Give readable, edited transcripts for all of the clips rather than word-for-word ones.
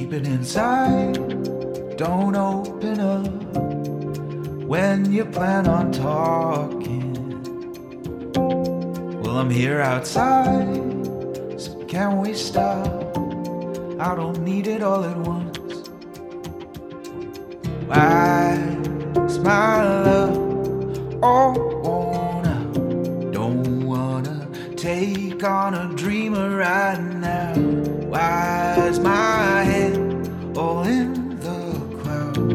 Keep it inside, don't open up when you plan on talking. Well, I'm here outside, so can we stop? I don't need it all at once. Why is my love all worn out? Don't wanna take on a dreamer right now. Why is my head all in the clouds?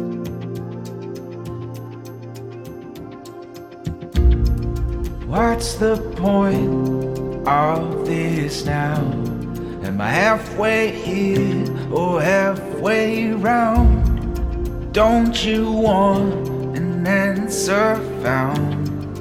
What's the point of this now? Am I halfway here or halfway round? Don't you want an answer found?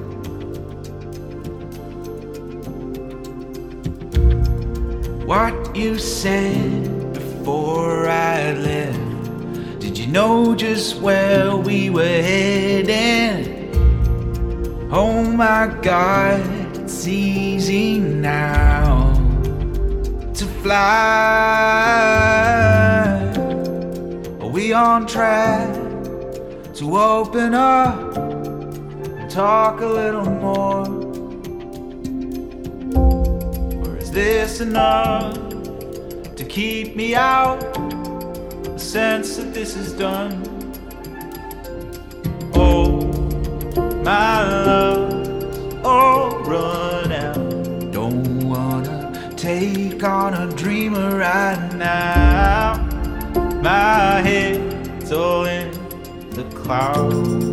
What you said before I left, did you know just where we were heading? Oh my God, it's easy now to fly. Are we on track to open up and talk a little more? Or is this enough to keep me out? The sense that this is done. Oh, my love's all run out. Don't wanna take on a dreamer right now. My head's all in the clouds.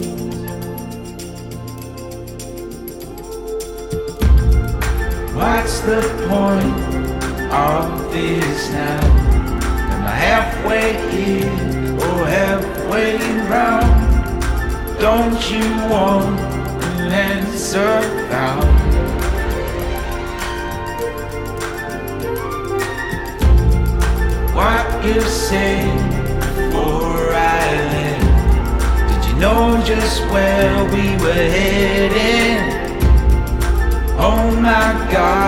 What's the point of this now? Am I halfway here or halfway round? Don't you want an answer found? What you said before I left, did you know just where we were heading? Oh my God,